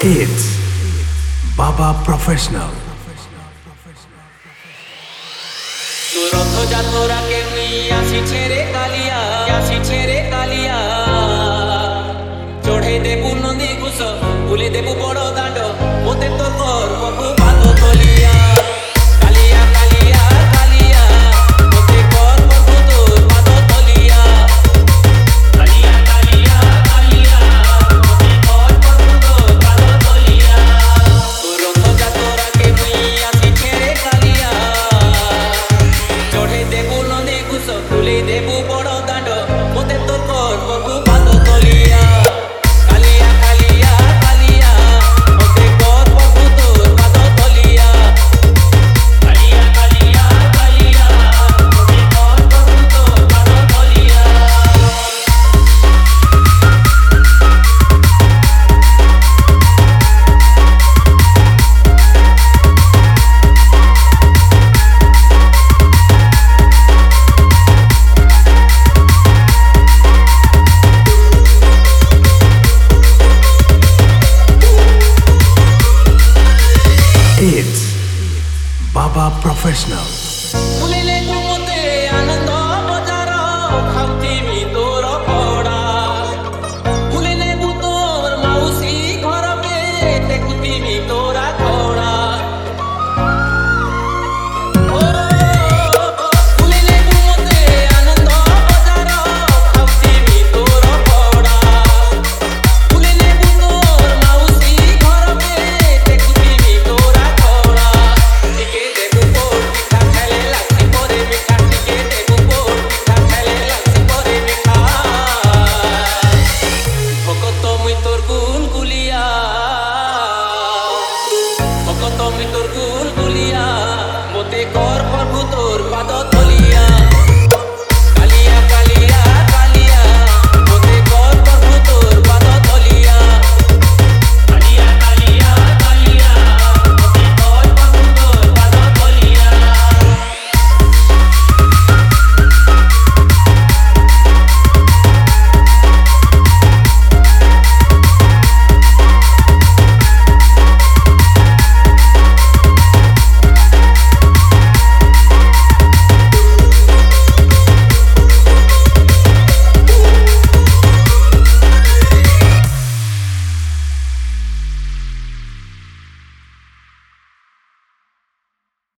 It's Baba Professional. রথযাত্রাকে নিয়ে আসিছে রে কালিয়া, আসিছে রে কালিয়া। চড়ে দেবু নদী ঘুষ, তুলে দেবু বড় দাঁড, ওতে তোর কর বহু পাদ তলিয়া। কালিয়া কালিয়া কালিয়া, ওতে কর বহু তোর পাদ তলিয়া। কালিয়া কালিয়া কালিয়া, ওতে কর বহু তোর পাদ তলিয়া। রথযাত্রাকে নিয়ে আসিছে রে কালিয়া, চড়ে দেবু নদী ঘুষ, তুলে দেবু বড় দাঁড, ওতে তোর কর বহু পাদ তলিয়া। কালিয়া কালিয়া কালিয়া, ওতে কর বহু তোর পাদ তলিয়া। কালিয়া কালিয়া কালিয়া, ওতে কর বহু তোর পাদ তলিয়া। It's Baba Professional.